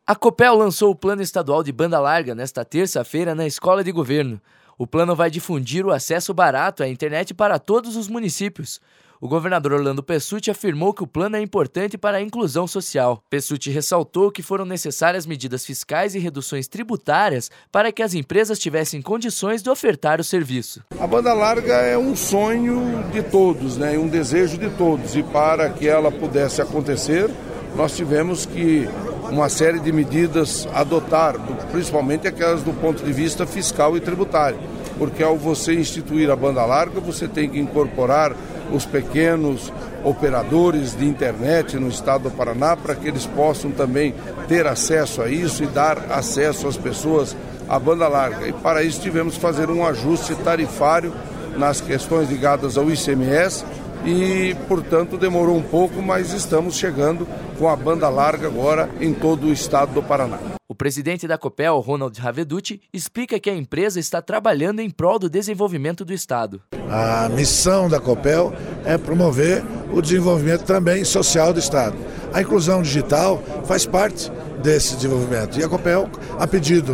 A Copel lançou o Plano Estadual de Banda Larga nesta terça-feira na Escola de Governo. O plano vai difundir o acesso barato à internet para todos os municípios. O governador Orlando Pessutti afirmou que o plano é importante para a inclusão social. Pessutti ressaltou que foram necessárias medidas fiscais e reduções tributárias para que as empresas tivessem condições de ofertar o serviço. A banda larga é um sonho de todos, um desejo de todos. E para que ela pudesse acontecer, nós tivemos que uma série de medidas adotar, principalmente aquelas do ponto de vista fiscal e tributário. Porque ao você instituir a banda larga, você tem que incorporar os pequenos operadores de internet no estado do Paraná para que eles possam também ter acesso a isso e dar acesso às pessoas à banda larga. E para isso tivemos que fazer um ajuste tarifário nas questões ligadas ao ICMS e, portanto, demorou um pouco, mas estamos chegando com a banda larga agora em todo o estado do Paraná. O presidente da Copel, Ronald Raveduti, explica que a empresa está trabalhando em prol do desenvolvimento do estado. A missão da Copel é promover o desenvolvimento também social do estado. A inclusão digital faz parte desse desenvolvimento. E a Copel, a pedido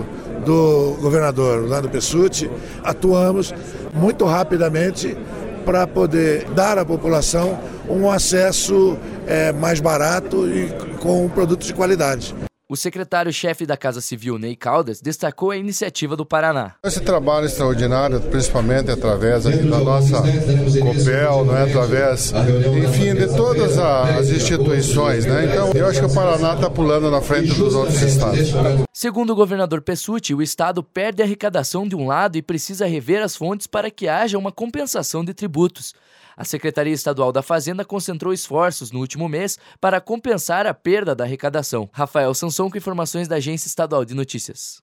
do governador Orlando Pessutti, atuamos muito rapidamente para poder dar à população um acesso mais barato e com produtos de qualidade. O secretário-chefe da Casa Civil, Ney Caldas, destacou a iniciativa do Paraná. Esse trabalho extraordinário, principalmente através da nossa Copel, através, enfim, de todas as instituições. Então, eu acho que o Paraná está pulando na frente dos outros estados. Segundo o governador Pessutti, o estado perde a arrecadação de um lado e precisa rever as fontes para que haja uma compensação de tributos. A Secretaria Estadual da Fazenda concentrou esforços no último mês para compensar a perda da arrecadação. Rafael Sanson com informações da Agência Estadual de Notícias.